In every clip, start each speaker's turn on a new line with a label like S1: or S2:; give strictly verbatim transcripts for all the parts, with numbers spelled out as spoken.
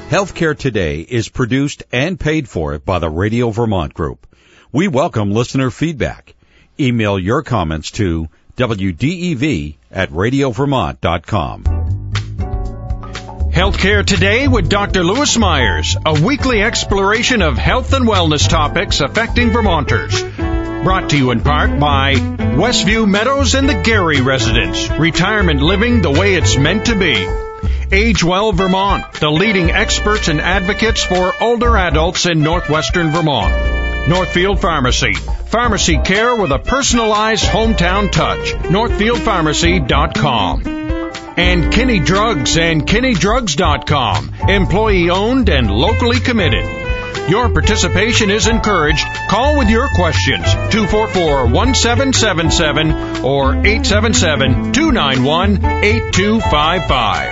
S1: Healthcare Today is produced and paid for by the Radio Vermont Group. We welcome listener feedback. Email your comments to W D E V at radio vermont dot com.
S2: Healthcare Today with Doctor Lewis Myers, a weekly exploration of health and wellness topics affecting Vermonters. Brought to you in part by Westview Meadows and the Gary Residence, retirement living the way it's meant to be. Age Well Vermont, the leading experts and advocates for older adults in northwestern Vermont. Northfield Pharmacy, pharmacy care with a personalized hometown touch. northfield pharmacy dot com. And Kinney Drugs and kinney drugs dot com, employee-owned and locally committed. Your participation is encouraged. Call with your questions, two four four, one seven seven seven or eight seven seven, two nine one, eight two five five.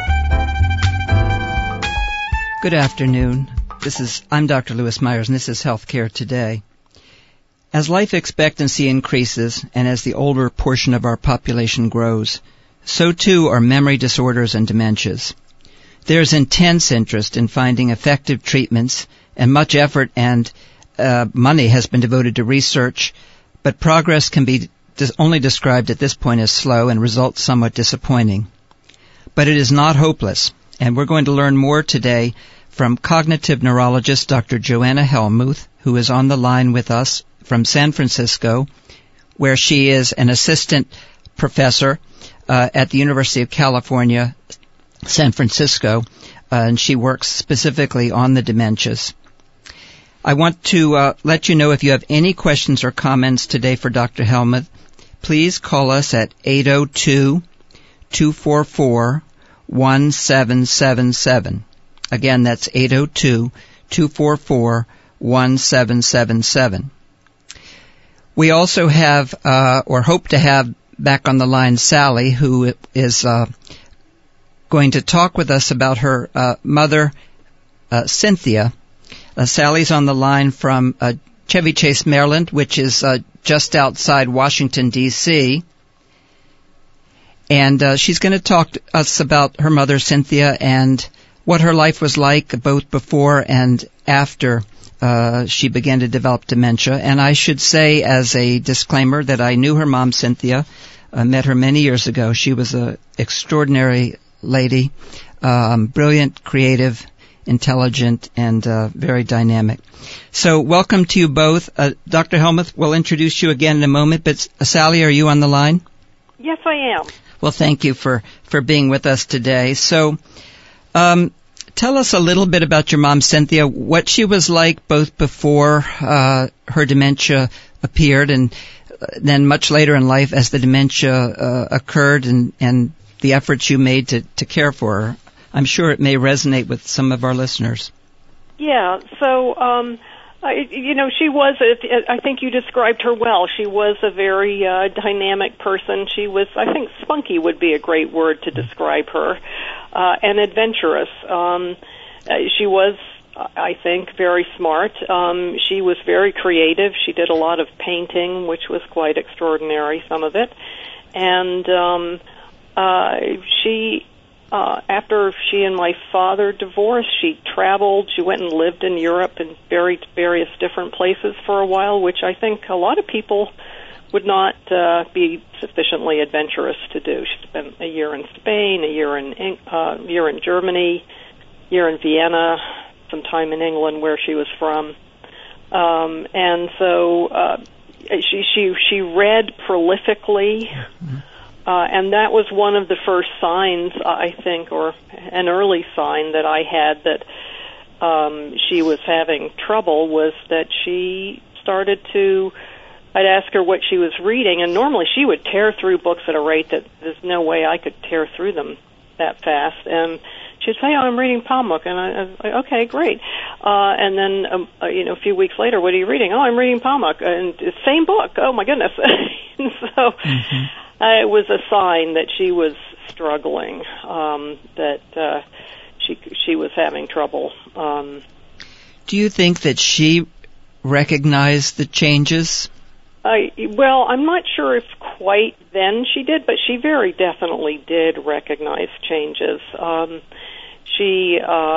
S3: Good afternoon. This is I'm Doctor Lewis Myers, and this is Healthcare Today. As life expectancy increases and as the older portion of our population grows, so too are memory disorders and dementias. There's intense interest in finding effective treatments, and much effort and uh, money has been devoted to research, but progress can be dis- only described at this point as slow and results somewhat disappointing. But it is not hopeless, and we're going to learn more today from cognitive neurologist Doctor Joanna Hellmuth, who is on the line with us from San Francisco, where she is an assistant professor uh, at the University of California, San Francisco, uh, and she works specifically on the dementias. I want to uh, let you know if you have any questions or comments today for Doctor Hellmuth, please call us at eight oh two, two four four, one seven seven seven. Again, that's eight oh two, two four four, one seven seven seven. We also have, uh, or hope to have back on the line, Sally, who is uh, going to talk with us about her uh, mother, uh, Cynthia. Uh, Sally's on the line from uh, Chevy Chase, Maryland, which is uh, just outside Washington, D C And uh, she's going to talk to us about her mother, Cynthia, and what her life was like both before and after uh, she began to develop dementia. And I should say as a disclaimer that I knew her mom, Cynthia, uh, met her many years ago. She was an extraordinary lady, um, brilliant, creative, intelligent, and uh, very dynamic. So welcome to you both. Uh, Doctor Hellmuth, we'll introduce you again in a moment, but uh, Sally, are you on the line?
S4: Yes, I am.
S3: Well, thank you for, for being with us today. So um, tell us a little bit about your mom, Cynthia, what she was like both before uh, her dementia appeared and then much later in life as the dementia uh, occurred and, and the efforts you made to, to care for her. I'm sure it may resonate with some of our listeners.
S4: Yeah, so, um, I, you know, she was, a, I think you described her well. She was a very uh, dynamic person. She was, I think spunky would be a great word to describe her, uh, and adventurous. Um, she was, I think, very smart. Um, she was very creative. She did a lot of painting, which was quite extraordinary, some of it. And um, uh, she... Uh, after she and my father divorced, she traveled. She went and lived in Europe in very various different places for a while, which I think a lot of people would not uh, be sufficiently adventurous to do. She spent a year in Spain, a year in uh, year in Germany, a year in Vienna, some time in England where she was from, um, and so uh, she she she read prolifically. Mm-hmm. Uh, and that was one of the first signs, I think, or an early sign that I had that um, she was having trouble was that she started to, I'd ask her what she was reading, and normally she would tear through books at a rate that there's no way I could tear through them that fast. And she'd say, oh, I'm reading Pamuk. And I, I was like, okay, great. Uh, and then, um, uh, you know, a few weeks later, what are you reading? Oh, I'm reading Pamuk. And same book. Oh, my goodness. And so... Mm-hmm. Uh, it was a sign that she was struggling, um, that uh, she she was having trouble. Um,
S3: Do you think that she recognized the changes?
S4: I, well, I'm not sure if quite then she did, but she very definitely did recognize changes. Um, she uh,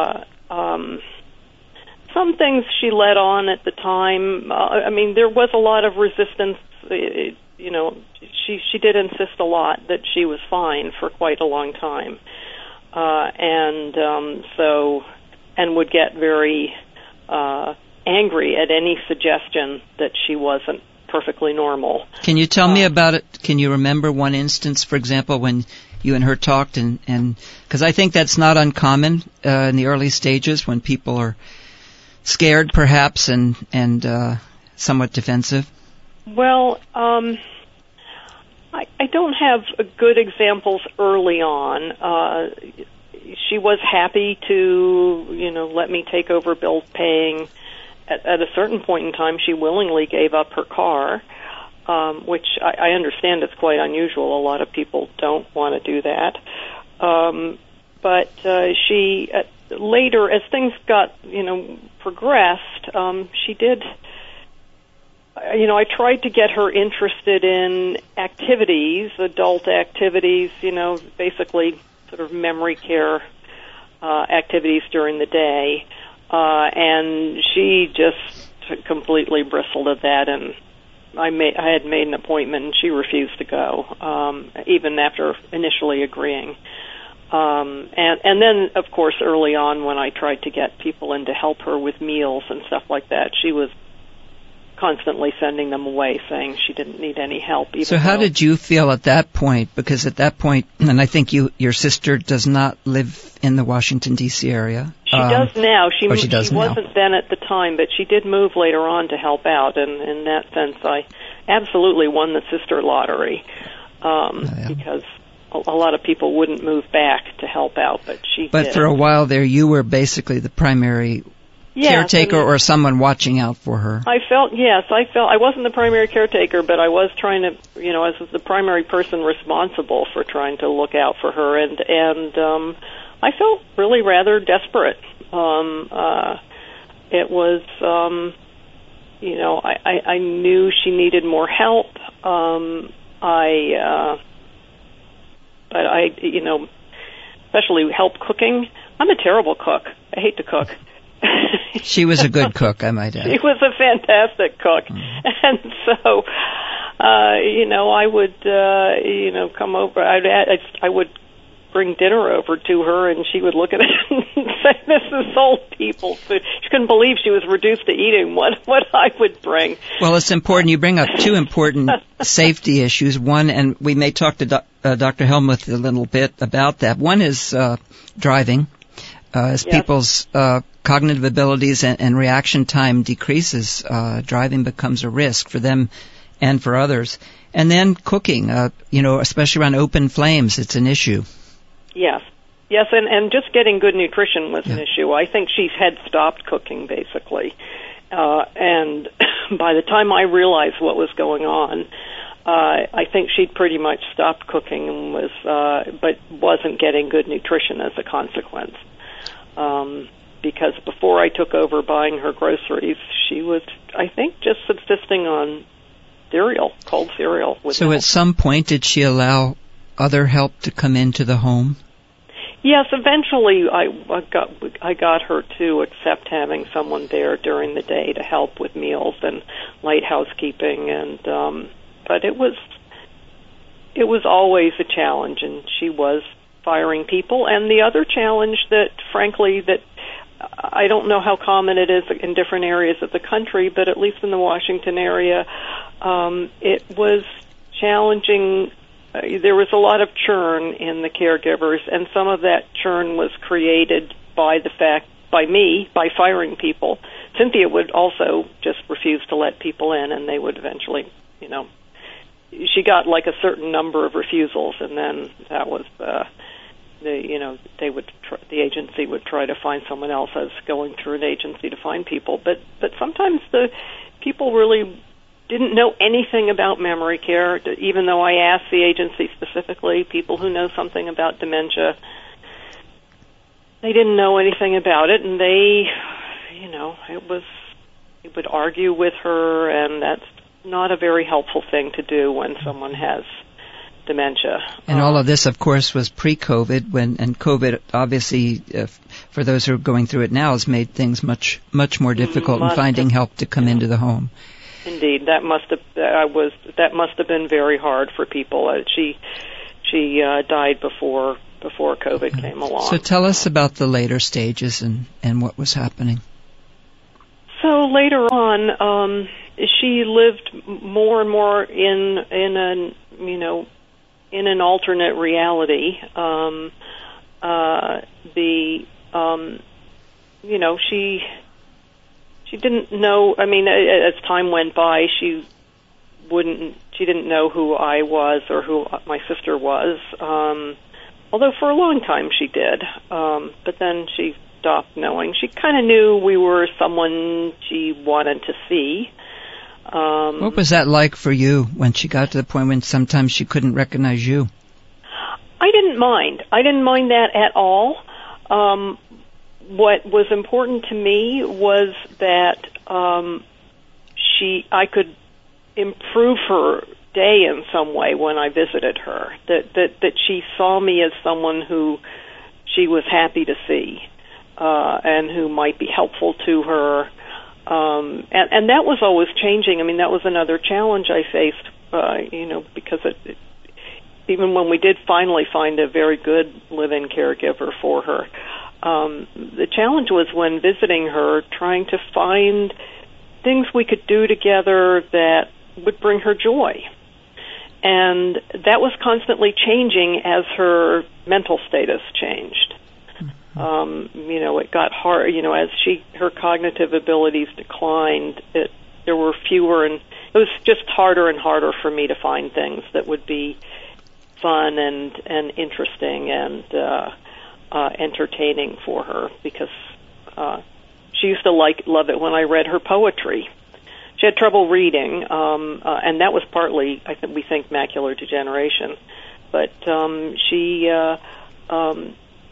S4: um, some things she let on at the time. Uh, I mean, there was a lot of resistance. It, you know, she she did insist a lot that she was fine for quite a long time, uh, and um, so and would get very uh, angry at any suggestion that she wasn't perfectly normal.
S3: Can you tell
S4: uh,
S3: me about it? Can you remember one instance, for example, when you and her talked, and and because I think that's not uncommon uh, in the early stages when people are scared, perhaps, and and uh, somewhat defensive.
S4: Well, um, I, I don't have uh, good examples early on. Uh, she was happy to, you know, let me take over bill paying. At, at a certain point in time, she willingly gave up her car, um, which I, I understand is quite unusual. A lot of people don't want to do that. Um, but uh, she, uh, later, as things got, you know, progressed, um, she did... You know, I tried to get her interested in activities, adult activities, you know, basically sort of memory care uh, activities during the day. Uh, and she just completely bristled at that, and I made, I had made an appointment, and she refused to go, um, even after initially agreeing. Um, and, and then, of course, early on when I tried to get people in to help her with meals and stuff like that, she was constantly sending them away, saying she didn't need any help. Even
S3: so how
S4: though
S3: did you feel at that point? Because at that point, and I think you, your sister does not live in the Washington, D C area.
S4: She
S3: um,
S4: does now. She,
S3: oh, she, does
S4: she
S3: now.
S4: wasn't then at the time, but she did move later on to help out, and in that sense, I absolutely won the sister lottery, um,
S3: oh, yeah.
S4: because a, a lot of people wouldn't move back to help out, but she
S3: But
S4: did.
S3: for a while there, you were basically the primary
S4: Yes,
S3: caretaker or someone watching out for her.
S4: I felt, yes, I felt, I wasn't the primary caretaker, but I was trying to, you know, I was the primary person responsible for trying to look out for her, and, and, um, I felt really rather desperate. Um, uh, it was, um, you know, I, I, I knew she needed more help. Um, I, uh, but I, you know, especially help cooking. I'm a terrible cook. I hate to cook.
S3: She was a good cook, I might add.
S4: She was a fantastic cook. Mm. And so, uh, you know, I would, uh, you know, come over. I'd, I, I would bring dinner over to her, and she would look at it and say, "This is old people food." She couldn't believe she was reduced to eating what, what I would bring.
S3: Well, it's important. You bring up two important safety issues. One, and we may talk to Do- uh, Doctor Helmuth a little bit about that. One is uh, driving. Uh, as
S4: yes.
S3: people's uh, cognitive abilities and, and reaction time decreases, uh, driving becomes a risk for them and for others. And then cooking, uh, you know, especially around open flames, it's an issue.
S4: Yes. Yes, and, and just getting good nutrition was
S3: yeah.
S4: an issue. I think she had stopped cooking, basically. Uh, and by the time I realized what was going on, uh, I think she'd pretty much stopped cooking and was, uh, but wasn't getting good nutrition as a consequence. Um, because before I took over buying her groceries, she was, I think, just subsisting on cereal, cold cereal. With
S3: so
S4: milk.
S3: At some point, did she allow other help to come into the home?
S4: Yes, eventually I, I got I got her to accept having someone there during the day to help with meals and light housekeeping, and um, but it was it was always a challenge, and she was firing people. And the other challenge that, frankly, that I don't know how common it is in different areas of the country, but at least in the Washington area, um, it was challenging. Uh, there was a lot of churn in the caregivers, and some of that churn was created by the fact, by me, by firing people. Cynthia would also just refuse to let people in, and they would eventually, you know, she got like a certain number of refusals, and then that was, uh, the, you know, they would, tr- the agency would try to find someone else as going through an agency to find people. But, but sometimes the people really didn't know anything about memory care, even though I asked the agency specifically, people who know something about dementia, they didn't know anything about it, and they, you know, it was, they would argue with her, and that's not a very helpful thing to do when someone has dementia.
S3: And all of this, of course, was pre-COVID, when and COVID, obviously, uh, for those who are going through it now, has made things much, much more difficult in finding help to come yeah. into the home.
S4: Indeed, that must have I was that must have been very hard for people. Uh, she she uh, died before before COVID okay. came along.
S3: So tell us about the later stages and, and what was happening.
S4: So later on, um, she lived more and more in in an you know in an alternate reality. Um, uh, the um, you know she she didn't know. I mean, as time went by, she wouldn't. She didn't know who I was or who my sister was. Um, although for a long time she did, um, but then she stopped knowing. She kind of knew we were someone she wanted to see. Um,
S3: what was that like for you when she got to the point when sometimes she couldn't recognize you?
S4: I didn't mind. I didn't mind that at all. Um, what was important to me was that um, she, I could improve her day in some way when I visited her. That that that she saw me as someone who she was happy to see. Uh, and who might be helpful to her. Um, and, and that was always changing. I mean, that was another challenge I faced, uh, you know, because it, it, even when we did finally find a very good live-in caregiver for her, um, the challenge was when visiting her, trying to find things we could do together that would bring her joy. And that was constantly changing as her mental status changed. Um, you know, it got hard, you know, as she, her cognitive abilities declined, it, there were fewer and it was just harder and harder for me to find things that would be fun and, and interesting and, uh, uh, entertaining for her because, uh, she used to like, love it when I read her poetry. She had trouble reading, um, uh, and that was partly, I think, we think macular degeneration, but, um, she, uh, um,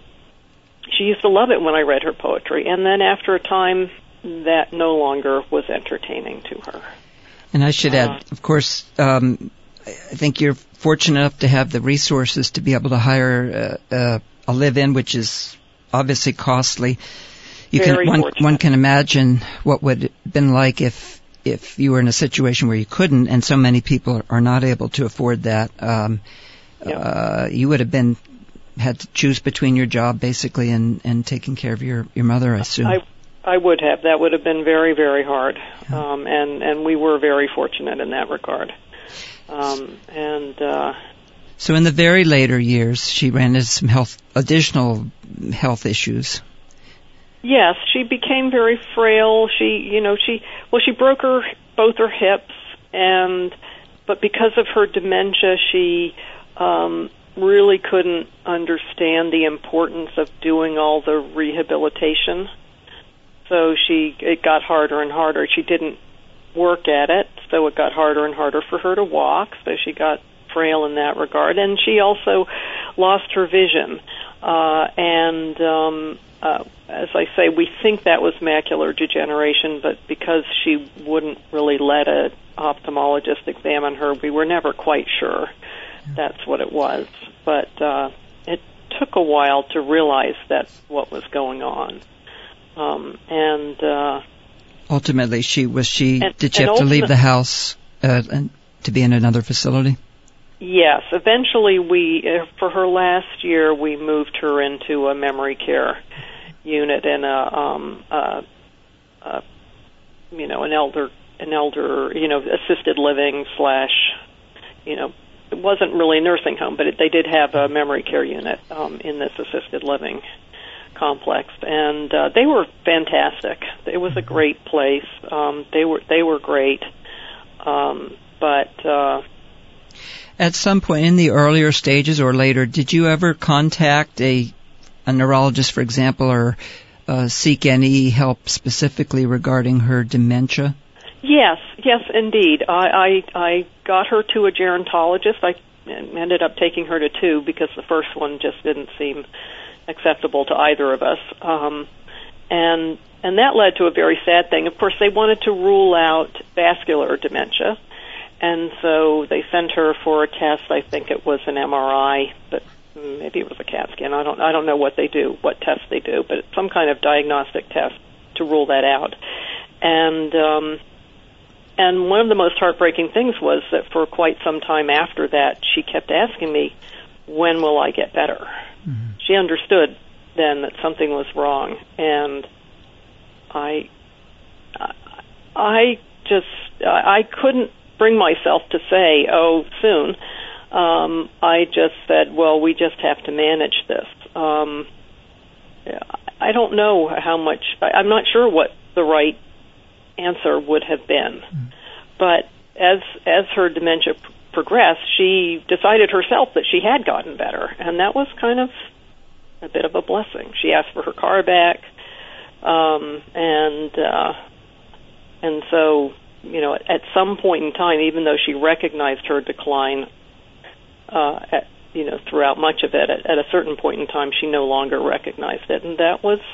S4: She used to love it when I read her poetry, and then after a time, that no longer was entertaining to her.
S3: And I should uh, add, of course, um, I think you're fortunate enough to have the resources to be able to hire uh, uh, a live-in, which is obviously costly. You
S4: Very
S3: can one,
S4: fortunate.
S3: one can imagine what would have been like if if you were in a situation where you couldn't, and so many people are not able to afford that. Um, yeah. uh, you would have been had to choose between your job, basically, and, and taking care of your, your mother, I assume.
S4: I, I would have. That would have been very, very hard. Yeah. Um, and, and we were very fortunate in that regard. Um, and uh,
S3: so in the very later years, she ran into some health, additional health issues.
S4: Yes, she became very frail. She, you know, she, well, she broke her, both her hips, and, but because of her dementia, she, um, really couldn't understand the importance of doing all the rehabilitation. So she, it got harder and harder. She didn't work at it, so it got harder and harder for her to walk, so she got frail in that regard. And she also lost her vision. Uh, and um, uh, as I say, we think that was macular degeneration, but because she wouldn't really let an ophthalmologist examine her, we were never quite sure that's what it was. But uh, it took a while to realize that's what was going on. Um, and uh,
S3: ultimately, she was she.
S4: And,
S3: did she have to leave the house uh, and to be in another facility?
S4: Yes. Eventually, we uh, for her last year, we moved her into a memory care unit in a, um, uh, uh, you know, an elder, an elder, you know, assisted living slash, you know. It wasn't really a nursing home, but it, they did have a memory care unit um, in this assisted living complex, and uh, they were fantastic. It was a great place. Um, they were they were great, um, but uh,
S3: at some point in the earlier stages or later, did you ever contact a a neurologist, for example, or uh, seek any help specifically regarding her dementia?
S4: Yes, yes, indeed. I, I I got her to a gerontologist. I ended up taking her to two because the first one just didn't seem acceptable to either of us. Um, and and that led to a very sad thing. Of course, they wanted to rule out vascular dementia, and so they sent her for a test. I think it was an M R I, but maybe it was a CAT scan. I don't I don't know what they do, what tests they do, but it's some kind of diagnostic test to rule that out. And um, and one of the most heartbreaking things was that for quite some time after that, she kept asking me, when will I get better? Mm-hmm. She understood then that something was wrong, and I, I just, I couldn't bring myself to say, oh, soon. Um, I just said, well, we just have to manage this. Um, I don't know how much, I'm not sure what the right answer would have been. Mm. But as as her dementia p- progressed, she decided herself that she had gotten better, and that was kind of a bit of a blessing. She asked for her car back, um, and uh, and so, you know, at, at some point in time, even though she recognized her decline, uh, at, you know, throughout much of it, at, at a certain point in time, she no longer recognized it, and that was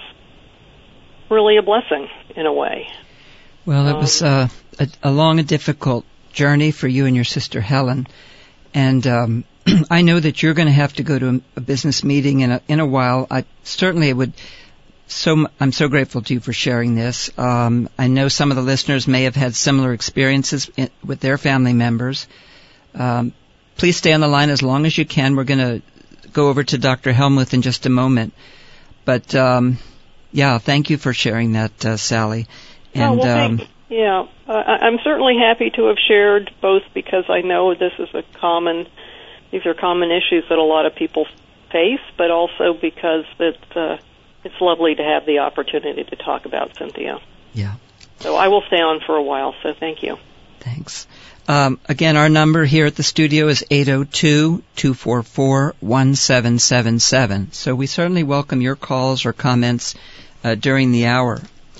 S4: really a blessing in a way.
S3: Well, it was uh, a, a long and difficult journey for you and your sister Helen, and um, I know that you're going to have to go to a, a business meeting in a, in a while. I certainly would. So I'm so grateful to you for sharing this. Um, I know some of the listeners may have had similar experiences in, with their family members. Um, please stay on the line as long as you can. We're going to go over to Doctor Helmuth in just a moment, but um, yeah, thank you for sharing that, uh, Sally. And,
S4: oh, well,
S3: um,
S4: thank, yeah, uh, I'm certainly happy to have shared, both because I know this is a common, these are common issues that a lot of people face, but also because it, uh, it's lovely to have the opportunity to talk about Cynthia.
S3: Yeah.
S4: So I will stay on for a while, so thank you.
S3: Thanks. Um, again, our number here at the studio is eight oh two, two four four, one seven seven seven. So we certainly welcome your calls or comments uh, during the hour.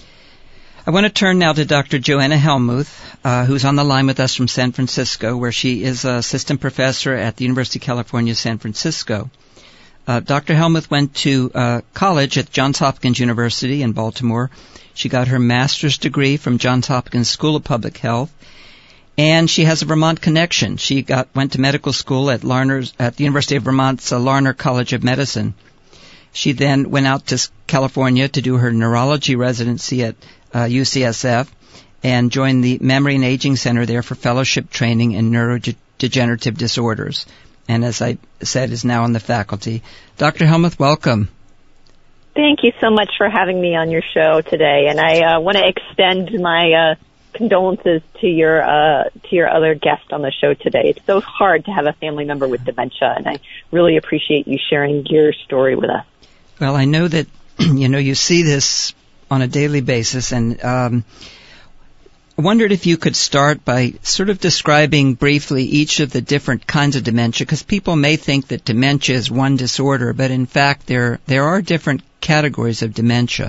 S3: I want to turn now to Doctor Joanna Helmuth, uh, who's on the line with us from San Francisco, where she is an assistant professor at the University of California, San Francisco. Uh, Doctor Helmuth went to uh, college at Johns Hopkins University in Baltimore. She got her master's degree from Johns Hopkins School of Public Health, and she has a Vermont connection. She got went to medical school at Larner's at the University of Vermont's uh, Larner College of Medicine. She then went out to California to do her neurology residency at Uh, U C S F, and joined the Memory and Aging Center there for fellowship training in neurodegenerative disorders. And as I said, is now on the faculty. Doctor Helmuth, welcome.
S5: Thank you so much for having me on your show today. And I uh, want to extend my uh, condolences to your uh, to your other guest on the show today. It's so hard to have a family member with dementia, and I really appreciate you sharing your story with us.
S3: Well, I know that you know you see this on a daily basis, and um, I wondered if you could start by sort of describing briefly each of the different kinds of dementia, because people may think that dementia is one disorder, but in fact there there are different categories of dementia.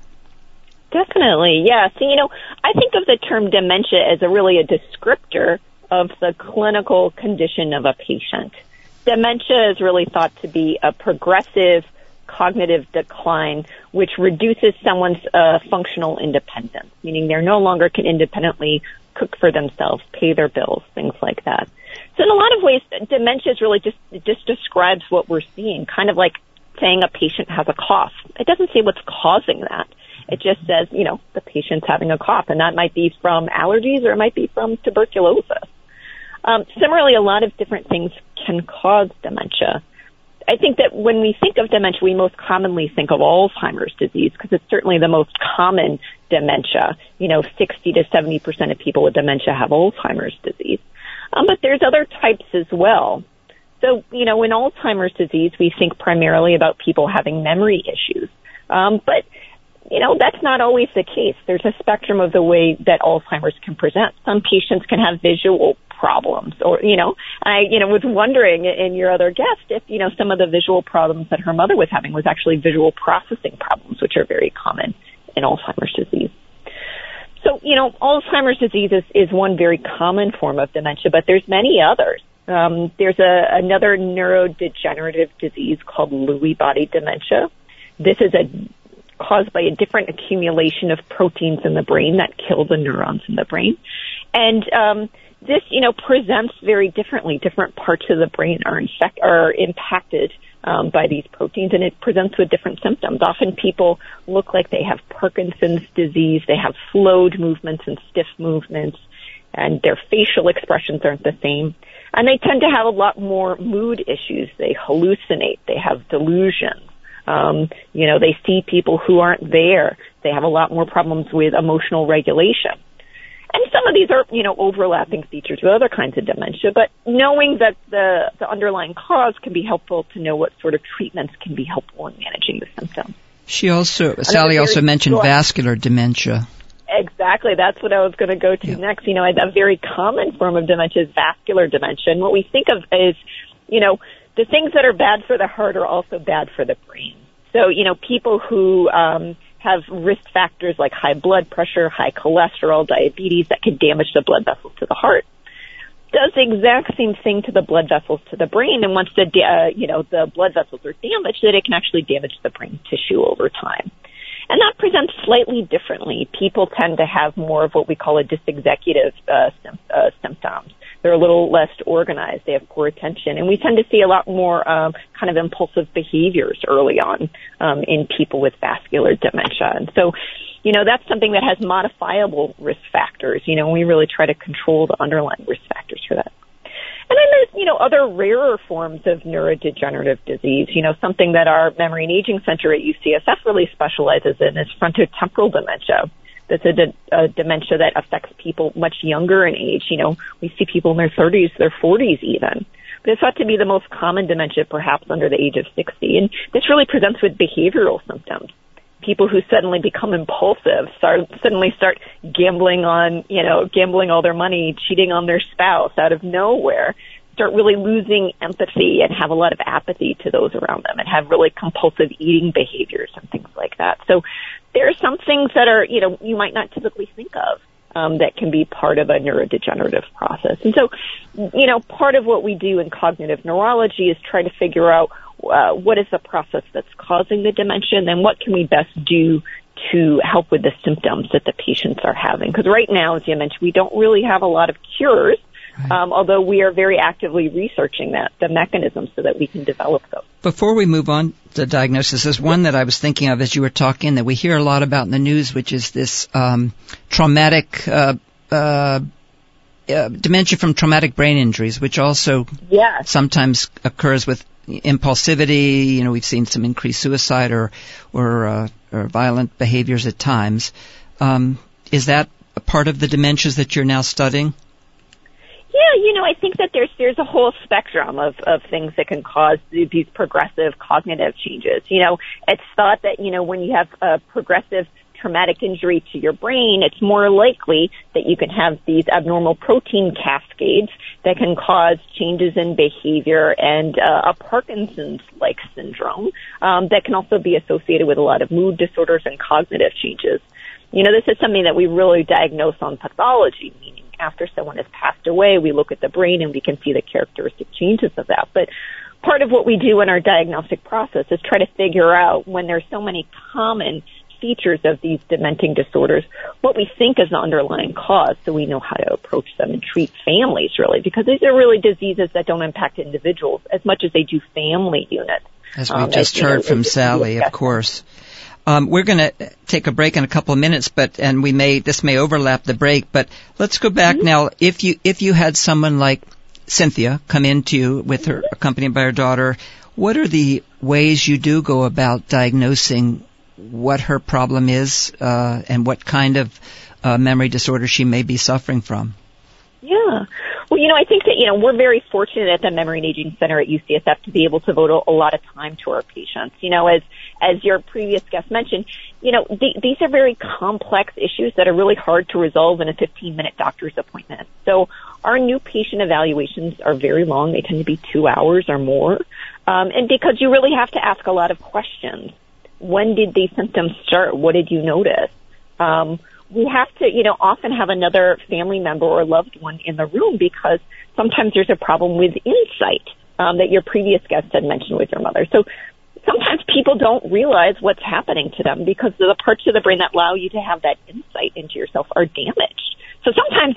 S5: Definitely, yeah. So, you know, I think of the term dementia as a really a descriptor of the clinical condition of a patient. Dementia is really thought to be a progressive cognitive decline, which reduces someone's uh, functional independence, meaning they no longer can independently cook for themselves, pay their bills, things like that. So in a lot of ways, dementia is really just, it just describes what we're seeing, kind of like saying a patient has a cough. It doesn't say what's causing that. It just says, you know, the patient's having a cough, and that might be from allergies or it might be from tuberculosis. Um, similarly, a lot of different things can cause dementia. I think that when we think of dementia, we most commonly think of Alzheimer's disease because it's certainly the most common dementia. You know, sixty to seventy percent of people with dementia have Alzheimer's disease. Um, but there's other types as well. So, you know, in Alzheimer's disease, we think primarily about people having memory issues. Um, but, you know, that's not always the case. There's a spectrum of the way that Alzheimer's can present. Some patients can have visual problems, or, you know, I, you know, was wondering in your other guest if, you know, some of the visual problems that her mother was having was actually visual processing problems, which are very common in Alzheimer's disease. So, you know, Alzheimer's disease is, is one very common form of dementia, but there's many others. Um, there's a, another neurodegenerative disease called Lewy body dementia. This is a caused by a different accumulation of proteins in the brain that kill the neurons in the brain. And um, this, you know, presents very differently. Different parts of the brain are, infect- are impacted um, by these proteins, and it presents with different symptoms. Often people look like they have Parkinson's disease. They have slowed movements and stiff movements, and their facial expressions aren't the same. And they tend to have a lot more mood issues. They hallucinate. They have delusions. Um, you know, they see people who aren't there. They have a lot more problems with emotional regulation. And some of these are, you know, overlapping features with other kinds of dementia, but knowing that the, the underlying cause can be helpful to know what sort of treatments can be helpful in managing the symptoms.
S3: She also, Sally also mentioned vascular dementia.
S5: Exactly. That's what I was going to go to yeah. next. You know, a very common form of dementia is vascular dementia. And what we think of is, you know, the things that are bad for the heart are also bad for the brain. So, you know, people who um, have risk factors like high blood pressure, high cholesterol, diabetes that can damage the blood vessels to the heart, does the exact same thing to the blood vessels to the brain. And once the, uh, you know, the blood vessels are damaged, then it can actually damage the brain tissue over time. And that presents slightly differently. People tend to have more of what we call a dysexecutive uh, sim- uh, symptoms. They're a little less organized. They have poor attention. And we tend to see a lot more um, kind of impulsive behaviors early on um, in people with vascular dementia. And so, you know, that's something that has modifiable risk factors. You know, we really try to control the underlying risk factors for that. And then there's, you know, other rarer forms of neurodegenerative disease. You know, something that our Memory and Aging Center at U C S F really specializes in is frontotemporal dementia. That's a, de- a dementia that affects people much younger in age. You know, we see people in their thirties, their forties even. But it's thought to be the most common dementia perhaps under the age of sixty. And this really presents with behavioral symptoms. People who suddenly become impulsive, start, suddenly start gambling on, you know, gambling all their money, cheating on their spouse out of nowhere, start really losing empathy and have a lot of apathy to those around them and have really compulsive eating behaviors and things like that. So there are some things that are, you know, you might not typically think of um, that can be part of a neurodegenerative process. And so, you know, part of what we do in cognitive neurology is try to figure out Uh, what is the process that's causing the dementia, and then what can we best do to help with the symptoms that the patients are having? Because right now, as you mentioned, we don't really have a lot of cures, right. um, although we are very actively researching that, the mechanisms so that we can develop those.
S3: Before we move on to diagnosis, there's one that I was thinking of as you were talking that we hear a lot about in the news, which is this um, traumatic uh, uh, uh, dementia from traumatic brain injuries, which also
S5: yes.
S3: sometimes occurs with impulsivity. You know, we've seen some increased suicide or or, uh, or violent behaviors at times. Um, is that a part of the dementias that you're now studying?
S5: Yeah, you know, I think that there's there's a whole spectrum of, of things that can cause these progressive cognitive changes. You know, it's thought that, you know, when you have a progressive traumatic injury to your brain, it's more likely that you can have these abnormal protein cascades that can cause changes in behavior and uh, a Parkinson's-like syndrome um, that can also be associated with a lot of mood disorders and cognitive changes. You know, this is something that we really diagnose on pathology, meaning after someone has passed away, we look at the brain and we can see the characteristic changes of that. But part of what we do in our diagnostic process is try to figure out, when there's so many common features of these dementing disorders, what we think is the underlying cause, so we know how to approach them and treat families, really, because these are really diseases that don't impact individuals as much as they do family units.
S3: As we um, just as, heard know, from Sally, of course. Um, we're going to take a break in a couple of minutes, but and we may this may overlap the break, but let's go back mm-hmm. now. If you if you had someone like Cynthia come into you with her accompanied by her daughter, what are the ways you do go about diagnosing what her problem is uh, and what kind of uh, memory disorder she may be suffering from?
S5: Yeah. Well, you know, I think that, you know, we're very fortunate at the Memory and Aging Center at U C S F to be able to devote a, a lot of time to our patients. You know, as as your previous guest mentioned, you know, th- these are very complex issues that are really hard to resolve in a fifteen-minute doctor's appointment. So our new patient evaluations are very long. They tend to be two hours or more. Um, and because you really have to ask a lot of questions. When did these symptoms start? What did you notice? Um, we have to, you know, often have another family member or loved one in the room because sometimes there's a problem with insight um, that your previous guest had mentioned with your mother. So sometimes people don't realize what's happening to them because the parts of the brain that allow you to have that insight into yourself are damaged. So sometimes it's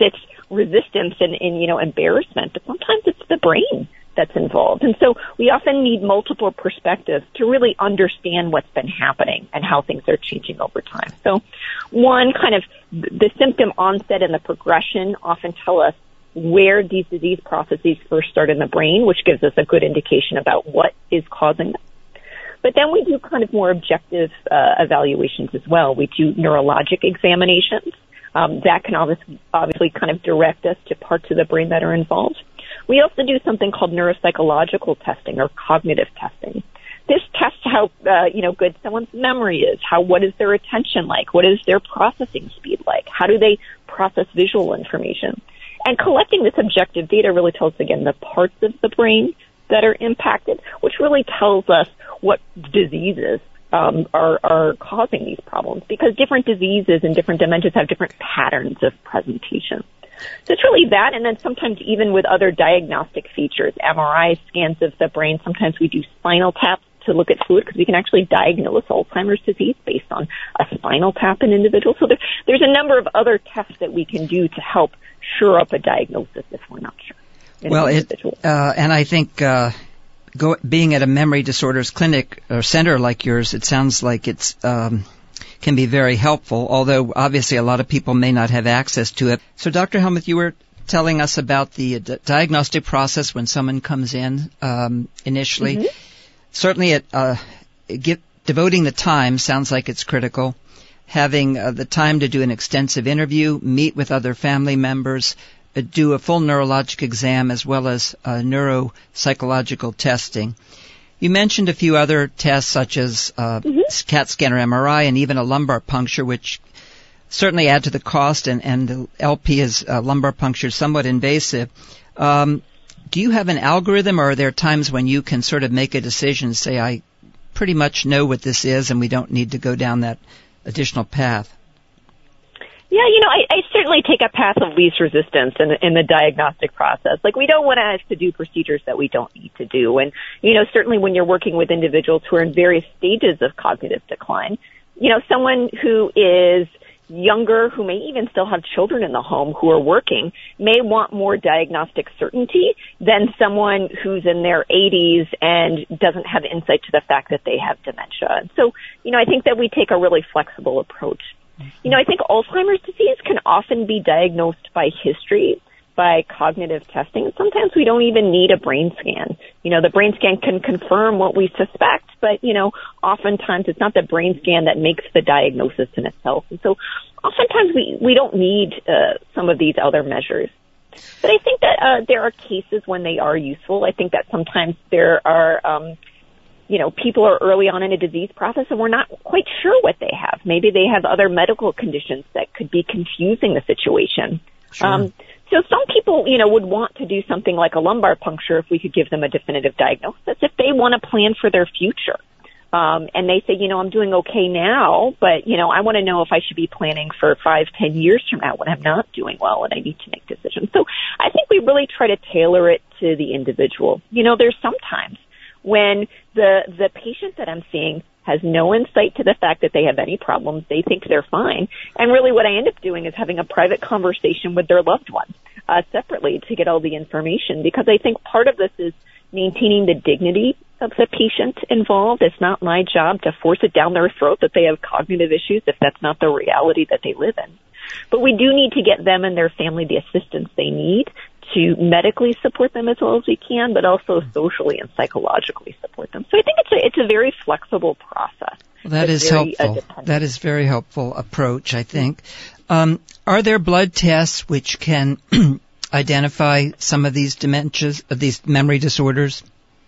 S5: resistance and, and, you know, embarrassment, but sometimes it's the brain that's involved. And so we often need multiple perspectives to really understand what's been happening and how things are changing over time. So one, kind of the symptom onset and the progression often tell us where these disease processes first start in the brain, which gives us a good indication about what is causing them. But then we do kind of more objective uh, evaluations as well. We do neurologic examinations. Um, that can obviously, obviously kind of direct us to parts of the brain that are involved. We also do something called neuropsychological testing or cognitive testing. This tests how, uh, you know, good someone's memory is, how, what is their attention like, what is their processing speed like, how do they process visual information. And collecting this objective data really tells us, again, the parts of the brain that are impacted, which really tells us what diseases um, are, are causing these problems, because different diseases and different dementias have different patterns of presentation. So it's really that, and then sometimes even with other diagnostic features, M R I scans of the brain, sometimes we do spinal taps to look at fluid, because we can actually diagnose Alzheimer's disease based on a spinal tap in individuals. So there, there's a number of other tests that we can do to help shore up a diagnosis if we're not sure.
S3: Well, it, uh, and I think uh, go, being at a memory disorders clinic or center like yours, it sounds like it's um, can be very helpful, although obviously a lot of people may not have access to it. So, Doctor Helmuth, you were telling us about the d- diagnostic process when someone comes in um, initially. Mm-hmm. Certainly, it, uh, get, devoting the time sounds like it's critical. Having uh, the time to do an extensive interview, meet with other family members, uh, do a full neurologic exam as well as uh, neuropsychological testing. You mentioned a few other tests such as uh, mm-hmm. CAT scan or M R I and even a lumbar puncture, which certainly add to the cost, and, and the L P is uh, lumbar puncture is somewhat invasive. Um, do you have an algorithm, or are there times when you can sort of make a decision, say, I pretty much know what this is and we don't need to go down that additional path?
S5: Yeah, you know, I, I certainly take a path of least resistance in, in the diagnostic process. Like, we don't want to have to do procedures that we don't need to do. And, you know, certainly when you're working with individuals who are in various stages of cognitive decline, you know, someone who is younger, who may even still have children in the home who are working, may want more diagnostic certainty than someone who's in their eighties and doesn't have insight to the fact that they have dementia. And so, you know, I think that we take a really flexible approach. You know, I think Alzheimer's disease can often be diagnosed by history, by cognitive testing. Sometimes we don't even need a brain scan. You know, the brain scan can confirm what we suspect, but, you know, oftentimes it's not the brain scan that makes the diagnosis in itself. And so oftentimes we, we don't need uh, some of these other measures. But I think that uh, there are cases when they are useful. I think that sometimes there are um you know, people are early on in a disease process and we're not quite sure what they have. Maybe they have other medical conditions that could be confusing the situation.
S3: Sure. Um,
S5: so some people, you know, would want to do something like a lumbar puncture if we could give them a definitive diagnosis, if they want to plan for their future. Um, and they say, you know, I'm doing okay now, but, you know, I want to know if I should be planning for five, ten years from now when I'm not doing well and I need to make decisions. So I think we really try to tailor it to the individual. You know, there's sometimes when the the patient that I'm seeing has no insight to the fact that they have any problems, they think they're fine. And really what I end up doing is having a private conversation with their loved one uh, separately to get all the information, because I think part of this is maintaining the dignity of the patient involved. It's not my job to force it down their throat that they have cognitive issues if that's not the reality that they live in. But we do need to get them and their family the assistance they need to medically support them as well as we can, but also socially and psychologically support them. So I think it's a, it's a very flexible process.
S3: Well, that is very, helpful. Uh, that is very helpful approach, I think. Um, are there blood tests which can identify some of these dementias, uh, these memory disorders?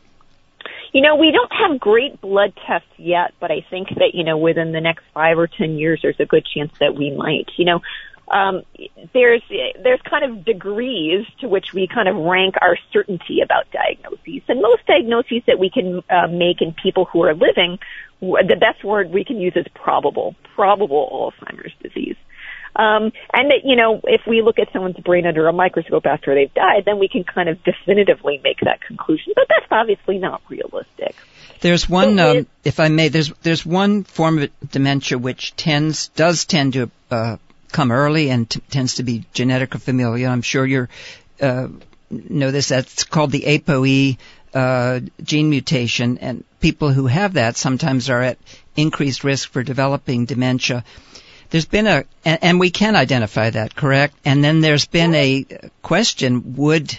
S5: You know, we don't have great blood tests yet, but I think that, you know, within the next five or ten years, there's a good chance that we might. You know, um, there's there's kind of degrees to which we kind of rank our certainty about diagnoses. And most diagnoses that we can uh, make in people who are living, the best word we can use is probable, probable Alzheimer's disease. Um, and that, you know, if we look at someone's brain under a microscope after they've died, then we can kind of definitively make that conclusion. But that's obviously not realistic.
S3: There's one, um, if I may, there's there's one form of dementia which tends does tend to uh, come early and t- tends to be genetic or familial. I'm sure you uh, know this. That's called the A P O E uh, gene mutation, and people who have that sometimes are at increased risk for developing dementia. There's been a, and, and we can identify that, correct? And then there's been a question, would,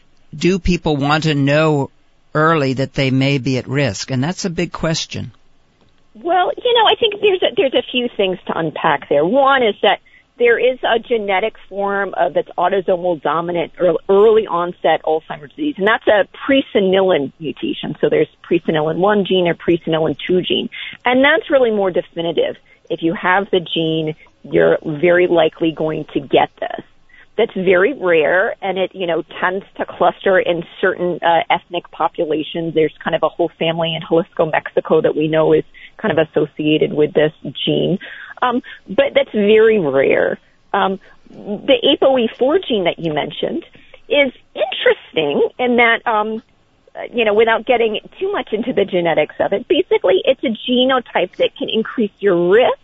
S3: do people want to know early that they may be at risk? And that's a big question.
S5: Well, you know, I think there's a, there's a few things to unpack there. One is that there is a genetic form of that's autosomal dominant or early onset Alzheimer's disease, and that's a presenilin mutation. So there's presenilin one gene or presenilin two gene, and that's really more definitive. If you have the gene, you're very likely going to get this. That's very rare, and it, you know, tends to cluster in certain uh, ethnic populations. There's kind of a whole family in Jalisco, Mexico that we know is kind of associated with this gene. Um, but that's very rare. Um, the A P O E four gene that you mentioned is interesting in that, um, you know, without getting too much into the genetics of it, basically it's a genotype that can increase your risk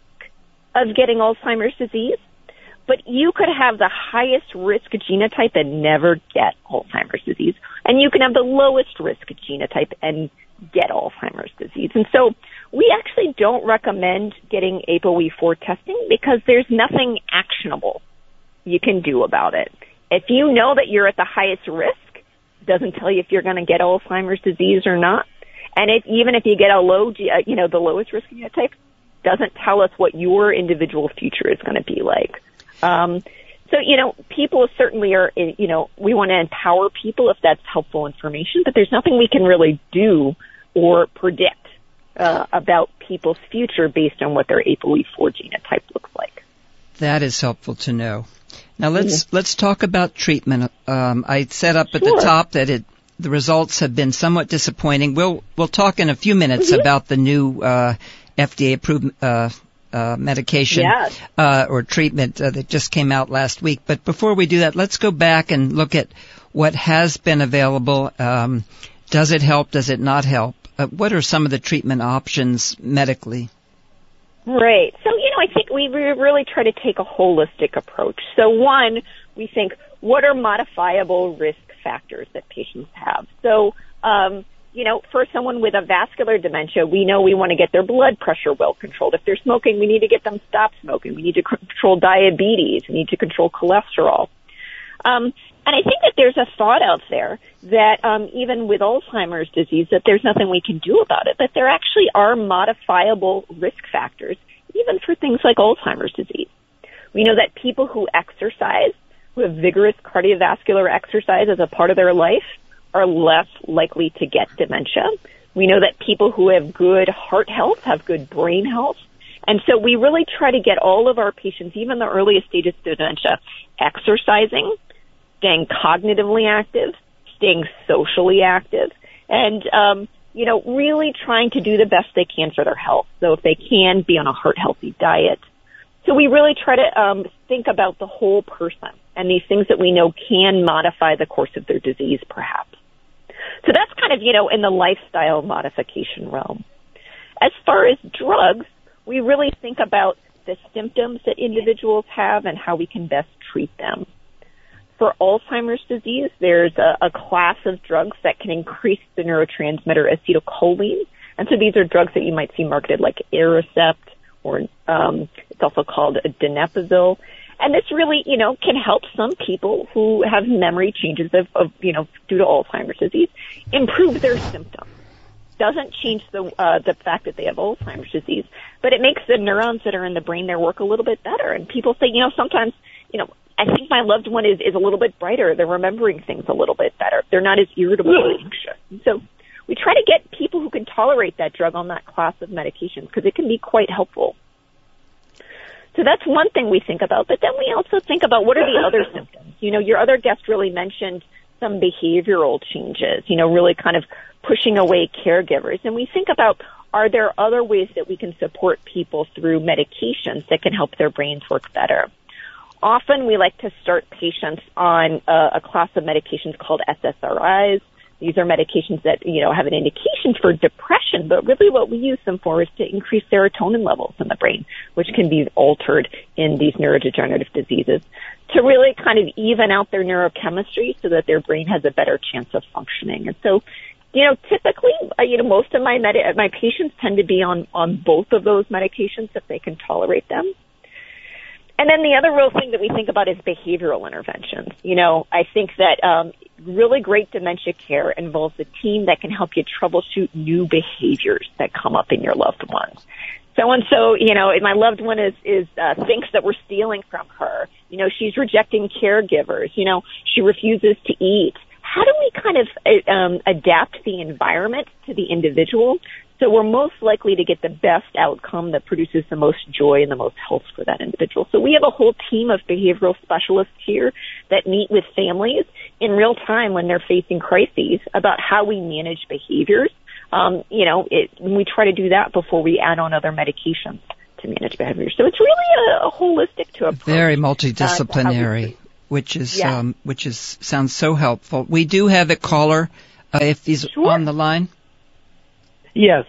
S5: of getting Alzheimer's disease. But you could have the highest risk genotype and never get Alzheimer's disease. And you can have the lowest risk genotype and get Alzheimer's disease. And so we actually don't recommend getting A P O E four testing because there's nothing actionable you can do about it. If you know that you're at the highest risk, it doesn't tell you if you're going to get Alzheimer's disease or not. And if, even if you get a low, you know, the lowest risk genotype, doesn't tell us what your individual future is going to be like. Um, so, you know, people certainly are, you know, we want to empower people if that's helpful information, but there's nothing we can really do or predict uh, about people's future based on what their A P O E four genotype looks like.
S3: That is helpful to know. Now let's mm-hmm. let's talk about treatment. Um, I said up at
S5: sure.
S3: the top that it the results have been somewhat disappointing. We'll we'll talk in a few minutes mm-hmm. about the new uh, F D A-approved uh, uh, medication
S5: yes.
S3: uh, or treatment uh, that just came out last week. But before we do that, let's go back and look at what has been available. Um, does it help? Does it not help? Uh, what are some of the treatment options medically?
S5: Right. So, you know, I think we really try to take a holistic approach. So, one, we think, what are modifiable risk factors that patients have? So, um, you know, for someone with a vascular dementia, we know we want to get their blood pressure well controlled. If they're smoking, we need to get them stop smoking. We need to control diabetes. We need to control cholesterol. Um, and I think that there's a thought out there that um, even with Alzheimer's disease, that there's nothing we can do about it, that there actually are modifiable risk factors, even for things like Alzheimer's disease. We know that people who exercise, who have vigorous cardiovascular exercise as a part of their life, are less likely to get dementia. We know that people who have good heart health have good brain health. And so we really try to get all of our patients, even the earliest stages of dementia, exercising, staying cognitively active, staying socially active, and, um, you know, really trying to do the best they can for their health. So if they can, be on a heart-healthy diet. So we really try to um, think about the whole person and these things that we know can modify the course of their disease, perhaps. So that's kind of, you know, in the lifestyle modification realm. As far as drugs, we really think about the symptoms that individuals have and how we can best treat them. For Alzheimer's disease, there's a, a class of drugs that can increase the neurotransmitter acetylcholine. And so these are drugs that you might see marketed like Aricept, or um, it's also called donepezil. And this really, you know, can help some people who have memory changes of, of you know, due to Alzheimer's disease, improve their symptoms. Doesn't change the uh, the fact that they have Alzheimer's disease, but it makes the neurons that are in the brain there work a little bit better. And people say, you know, sometimes, you know, I think my loved one is, is a little bit brighter. They're remembering things a little bit better. They're not as irritable or anxious. And so we try to get people who can tolerate that drug on that class of medications because it can be quite helpful. So that's one thing we think about. But then we also think about what are the other symptoms. You know, your other guest really mentioned some behavioral changes, you know, really kind of pushing away caregivers. And we think about, are there other ways that we can support people through medications that can help their brains work better? Often we like to start patients on a, a class of medications called S S R Is. These are medications that, you know, have an indication for depression, but really what we use them for is to increase serotonin levels in the brain, which can be altered in these neurodegenerative diseases, to really kind of even out their neurochemistry so that their brain has a better chance of functioning. And so, you know, typically, uh, you know, most of my med- my patients tend to be on, on both of those medications if they can tolerate them. And then the other real thing that we think about is behavioral interventions. You know, I think that um, really great dementia care involves a team that can help you troubleshoot new behaviors that come up in your loved ones. So-and-so, you know, my loved one is, is uh, thinks that we're stealing from her. You know, she's rejecting caregivers. You know, she refuses to eat. How do we kind of um, adapt the environment to the individual so we're most likely to get the best outcome that produces the most joy and the most health for that individual? So we have a whole team of behavioral specialists here that meet with families in real time when they're facing crises about how we manage behaviors. Um, you know, it, we try to do that before we add on other medications to manage behaviors. So it's really a, a holistic to approach.
S3: Very multidisciplinary. Uh, Which is yeah. um, which is sounds so helpful. We do have a caller, uh, if he's
S6: sure.
S3: on the line.
S6: Yes.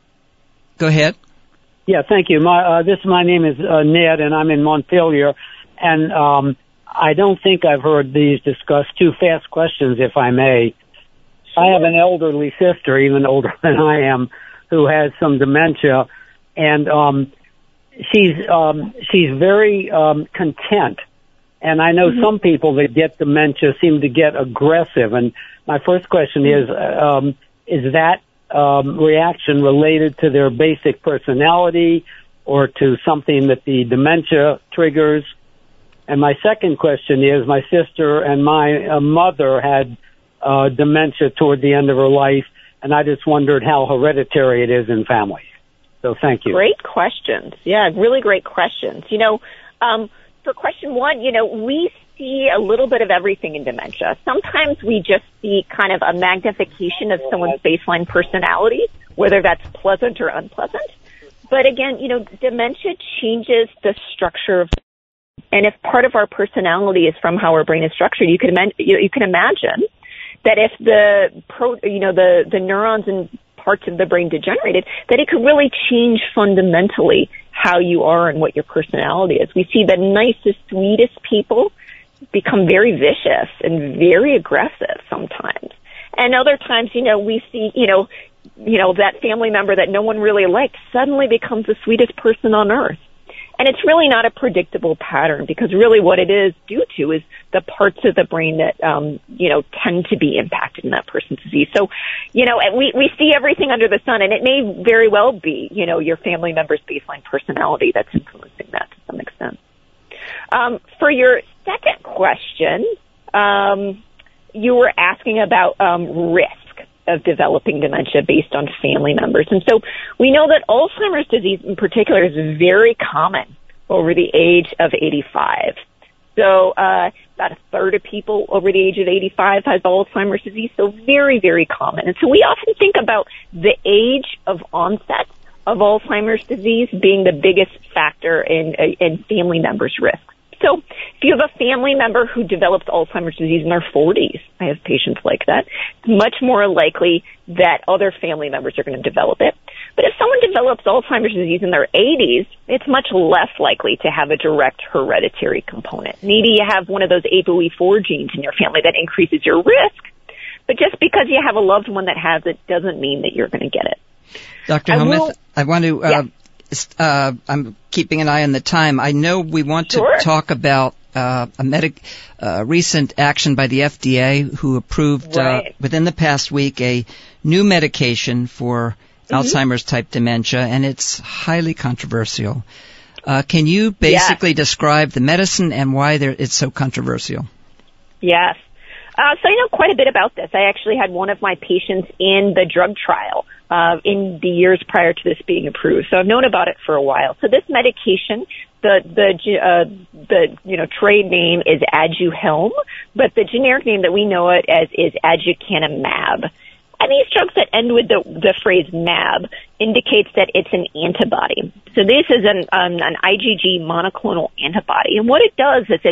S3: Go ahead.
S6: Yeah, thank you. My uh, this my name is uh, Ned, and I'm in Montpelier, and um, I don't think I've heard these discussed. Two fast questions, if I may. Sure. I have an elderly sister, even older than I am, who has some dementia, and um, she's um, she's very um, content. And I know mm-hmm. some people that get dementia seem to get aggressive. And my first question is, um, is that um, reaction related to their basic personality or to something that the dementia triggers? And my second question is, my sister and my uh, mother had uh, dementia toward the end of her life, and I just wondered how hereditary it is in families. So thank you.
S5: Great questions. Yeah, really great questions. You know, um, for question one, you know, we see a little bit of everything in dementia. Sometimes we just see kind of a magnification of someone's baseline personality, whether that's pleasant or unpleasant. But again, you know, dementia changes the structure of, and if part of our personality is from how our brain is structured, you can you, you can imagine that if the pro, you know, the the neurons and parts of the brain degenerated, that it could really change fundamentally how you are and what your personality is. We see the nicest, sweetest people become very vicious and very aggressive sometimes. And other times, you know, we see, you know, you know, that family member that no one really liked suddenly becomes the sweetest person on earth. And it's really not a predictable pattern, because really what it is due to is the parts of the brain that, um, you know, tend to be impacted in that person's disease. So, you know, we, we see everything under the sun, and it may very well be, you know, your family member's baseline personality that's influencing that to some extent. Um, for your second question, um, you were asking about um, risk of developing dementia based on family members. And so we know that Alzheimer's disease in particular is very common over the age of eighty-five. So uh, about a third of people over the age of eighty-five has Alzheimer's disease, so very, very common. And so we often think about the age of onset of Alzheimer's disease being the biggest factor in, in family members' risk. So if you have a family member who develops Alzheimer's disease in their forties, I have patients like that, it's much more likely that other family members are going to develop it. But if someone develops Alzheimer's disease in their eighties, it's much less likely to have a direct hereditary component. Maybe you have one of those A P O E four genes in your family that increases your risk, but just because you have a loved one that has it doesn't mean that you're going to get it.
S3: Doctor Hellmuth, I want to... Uh,
S5: yeah.
S3: Uh, I'm keeping an eye on the time. I know we want
S5: Sure.
S3: to talk about uh, a medic, uh, recent action by the F D A, who approved
S5: right.
S3: uh, within the past week a new medication for mm-hmm. Alzheimer's type dementia, and it's highly controversial. Uh, can you basically yes. describe the medicine and why there, it's so controversial?
S5: Yes. Uh, so I know quite a bit about this. I actually had one of my patients in the drug trial uh, in the years prior to this being approved. So I've known about it for a while. So this medication, the the uh, the you know trade name is Aduhelm, but the generic name that we know it as is aducanumab. And these drugs that end with the, the phrase mab indicates that it's an antibody. So this is an um, an I G G monoclonal antibody, and what it does is it's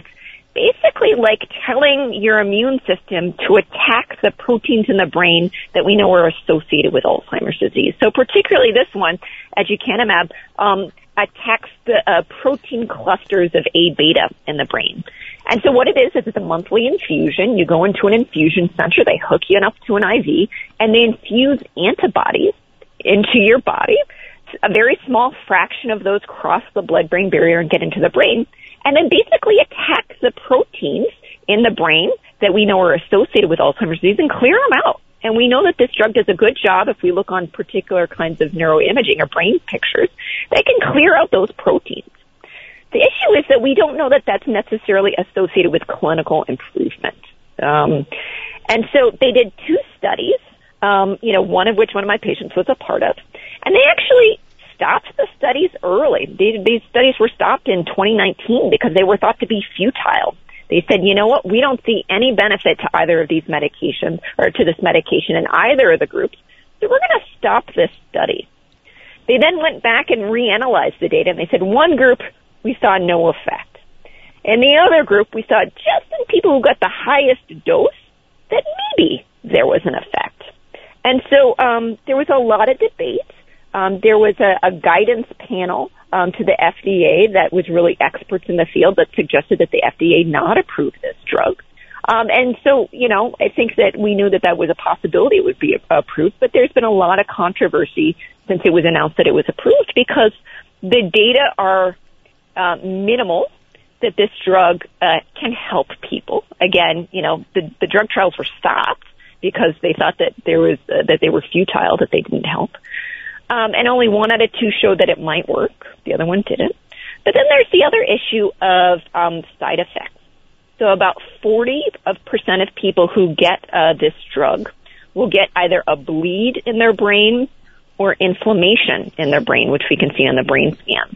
S5: basically like telling your immune system to attack the proteins in the brain that we know are associated with Alzheimer's disease. So particularly this one, aducanumab, um, attacks the uh, protein clusters of A beta in the brain. And so what it is, is it's a monthly infusion. You go into an infusion center, they hook you up to an I V, and they infuse antibodies into your body. A very small fraction of those cross the blood-brain barrier and get into the brain, and then basically attack the proteins in the brain that we know are associated with Alzheimer's disease and clear them out. And we know that this drug does a good job if we look on particular kinds of neuroimaging or brain pictures. They can clear out those proteins. The issue is that we don't know that that's necessarily associated with clinical improvement. Um, and so they did two studies, um, you know, one of which one of my patients was a part of. And they actually stopped the studies early. These, these studies were stopped in twenty nineteen because they were thought to be futile. They said, you know what, we don't see any benefit to either of these medications or to this medication in either of the groups, so we're going to stop this study. They then went back and reanalyzed the data, and they said one group, we saw no effect. In the other group, we saw just in people who got the highest dose that maybe there was an effect. And so um, there was a lot of debate. Um, there was a, a guidance panel um, to the F D A that was really experts in the field that suggested that the F D A not approve this drug. Um, and so, you know, I think that we knew that that was a possibility it would be approved, but there's been a lot of controversy since it was announced that it was approved because the data are uh, minimal that this drug uh, can help people. Again, you know, the, the drug trials were stopped because they thought that there was uh, that they were futile, that they didn't help. Um, and only one out of two showed that it might work. The other one didn't. But then there's the other issue of um, side effects. So about forty percent of people who get uh, this drug will get either a bleed in their brain or inflammation in their brain, which we can see on the brain scan.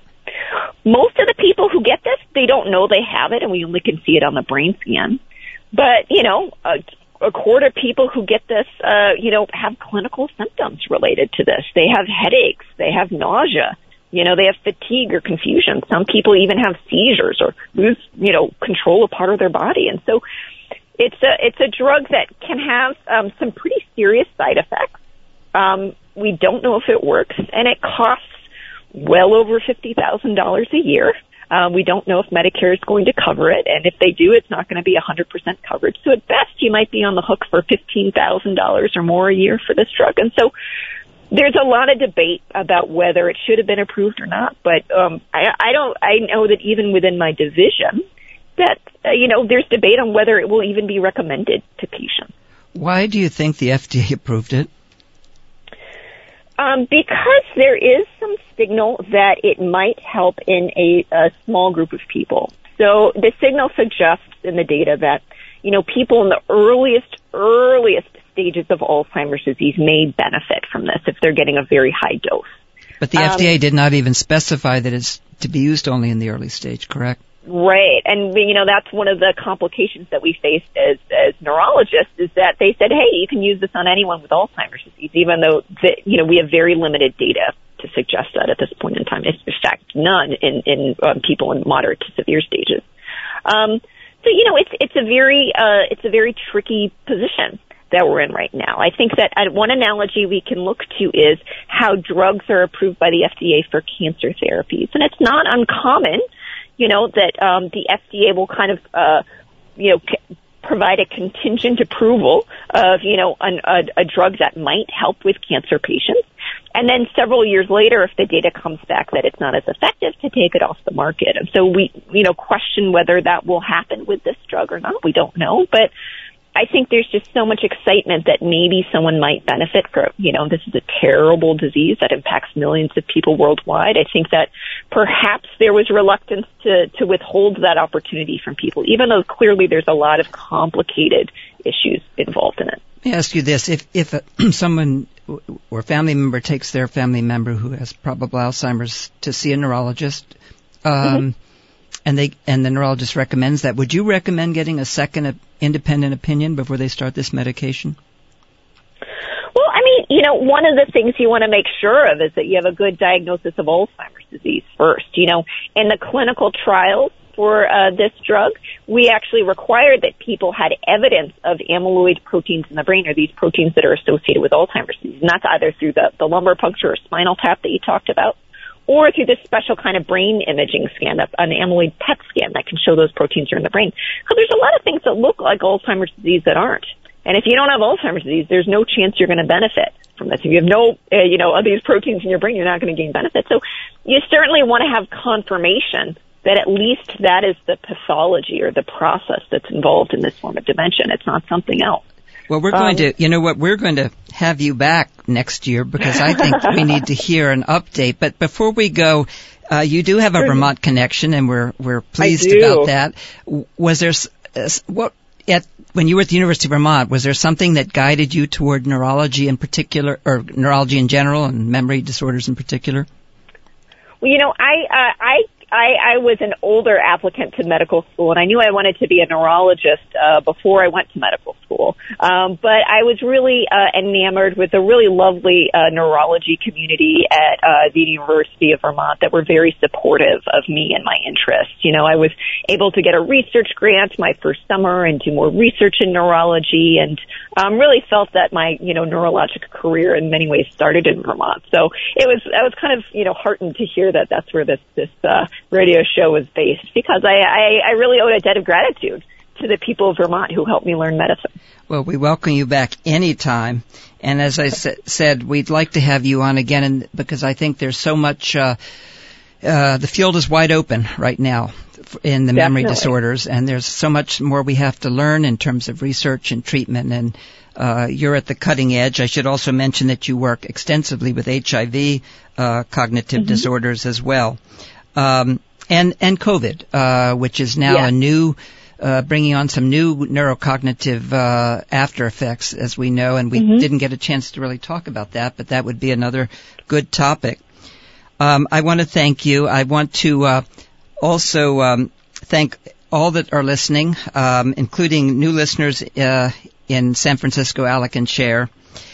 S5: Most of the people who get this, they don't know they have it, and we only can see it on the brain scan. But, you know, uh, a quarter of people who get this, uh, you know, have clinical symptoms related to this. They have headaches. They have nausea. You know, they have fatigue or confusion. Some people even have seizures or lose, you know, control of part of their body. And so it's a, it's a drug that can have um, some pretty serious side effects. Um, we don't know if it works, and it costs well over fifty thousand dollars a year. Um, we don't know if Medicare is going to cover it, and if they do, it's not going to be one hundred percent coverage. So at best, you might be on the hook for fifteen thousand dollars or more a year for this drug. And so there's a lot of debate about whether it should have been approved or not. But um, I, I don't. I know that even within my division, that uh, you know, there's debate on whether it will even be recommended to patients.
S3: Why do you think the F D A approved it?
S5: Um, because there is some signal that it might help in a, a small group of people. So the signal suggests in the data that, you know, people in the earliest, earliest stages of Alzheimer's disease may benefit from this if they're getting a very high dose.
S3: But the um, F D A did not even specify that it's to be used only in the early stage, correct?
S5: Right. And, you know, that's one of the complications that we faced as, as neurologists is that they said, hey, you can use this on anyone with Alzheimer's disease, even though, the, you know, we have very limited data to suggest that at this point in time. It's, in fact, none in, in um, people in moderate to severe stages. Um, so, you know, it's, it's a very, uh, it's a very tricky position that we're in right now. I think that uh, one analogy we can look to is how drugs are approved by the F D A for cancer therapies. And it's not uncommon, you know, that um, the F D A will kind of, uh, you know, c- provide a contingent approval of, you know, an, a, a drug that might help with cancer patients. And then several years later, if the data comes back that it's not as effective, to take it off the market. And so we, you know, question whether that will happen with this drug or not. We don't know. But I think there's just so much excitement that maybe someone might benefit from, you know, this is a terrible disease that impacts millions of people worldwide. I think that perhaps there was reluctance to, to withhold that opportunity from people, even though clearly there's a lot of complicated issues involved in it.
S3: Let me ask you this. If, if uh, someone or family member takes their family member who has probable Alzheimer's to see a neurologist, um, mm-hmm. and they and the neurologist recommends that, would you recommend getting a second uh, independent opinion before they start this medication?
S5: Well, I mean, you know, one of the things you want to make sure of is that you have a good diagnosis of Alzheimer's disease first. You know, in the clinical trials, for uh, this drug, we actually required that people had evidence of amyloid proteins in the brain, or these proteins that are associated with Alzheimer's disease. And that's either through the, the lumbar puncture or spinal tap that you talked about, or through this special kind of brain imaging scan, an amyloid P E T scan that can show those proteins are in the brain. Because there's a lot of things that look like Alzheimer's disease that aren't. And if you don't have Alzheimer's disease, there's no chance you're going to benefit from this. If you have no, uh, you know, of these proteins in your brain, you're not going to gain benefit. So you certainly want to have confirmation that at least that is the pathology or the process that's involved in this form of dementia. It's not something else.
S3: Well, we're going um, to, you know what, we're going to have you back next year because I think we need to hear an update. But before we go, uh, you do have a Vermont connection, and we're we're pleased about that. Was there uh, what at when you were at the University of Vermont? Was there something that guided you toward neurology in particular, or neurology in general, and memory disorders in particular?
S5: Well, you know, I uh, I. I, I was an older applicant to medical school, and I knew I wanted to be a neurologist uh, before I went to medical school. Um, but I was really uh, enamored with a really lovely uh, neurology community at uh, the University of Vermont that were very supportive of me and my interests. You know, I was able to get a research grant my first summer and do more research in neurology, and um, really felt that my, you know, neurologic career in many ways started in Vermont. So it was, I was kind of, you know, heartened to hear that that's where this, this, uh, radio show was based, because I, I, I really owe a debt of gratitude to the people of Vermont who helped me learn medicine.
S3: Well, we welcome you back anytime. And as I sa- said, we'd like to have you on again, and because I think there's so much, uh, uh, the field is wide open right now in the memory
S5: Definitely.
S3: disorders, and there's so much more we have to learn in terms of research and treatment, and uh, you're at the cutting edge. I should also mention that you work extensively with H I V, uh, cognitive mm-hmm. disorders as well. Um, and, and COVID, uh, which is now
S5: yeah.
S3: a new, uh, bringing on some new neurocognitive, uh, after effects, as we know, and we mm-hmm. didn't get a chance to really talk about that, but that would be another good topic. Um, I want to thank you. I want to, uh, also, um, thank all that are listening, um, including new listeners, uh, in San Francisco, Alec and Cher.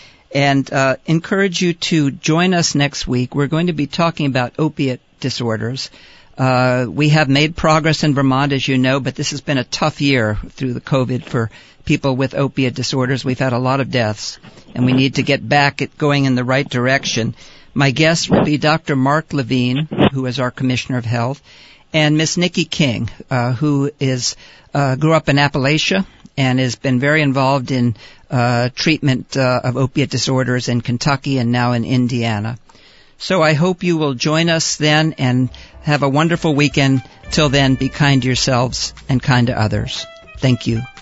S3: And, uh, encourage you to join us next week. We're going to be talking about opiate disorders. Uh, we have made progress in Vermont, as you know, but this has been a tough year through the COVID for people with opiate disorders. We've had a lot of deaths, and we need to get back at going in the right direction. My guest will be Doctor Mark Levine, who is our Commissioner of Health, and Miss Nikki King, uh, who is uh, grew up in Appalachia and has been very involved in uh, treatment uh, of opiate disorders in Kentucky and now in Indiana. So I hope you will join us then and have a wonderful weekend. Till then, be kind to yourselves and kind to others. Thank you.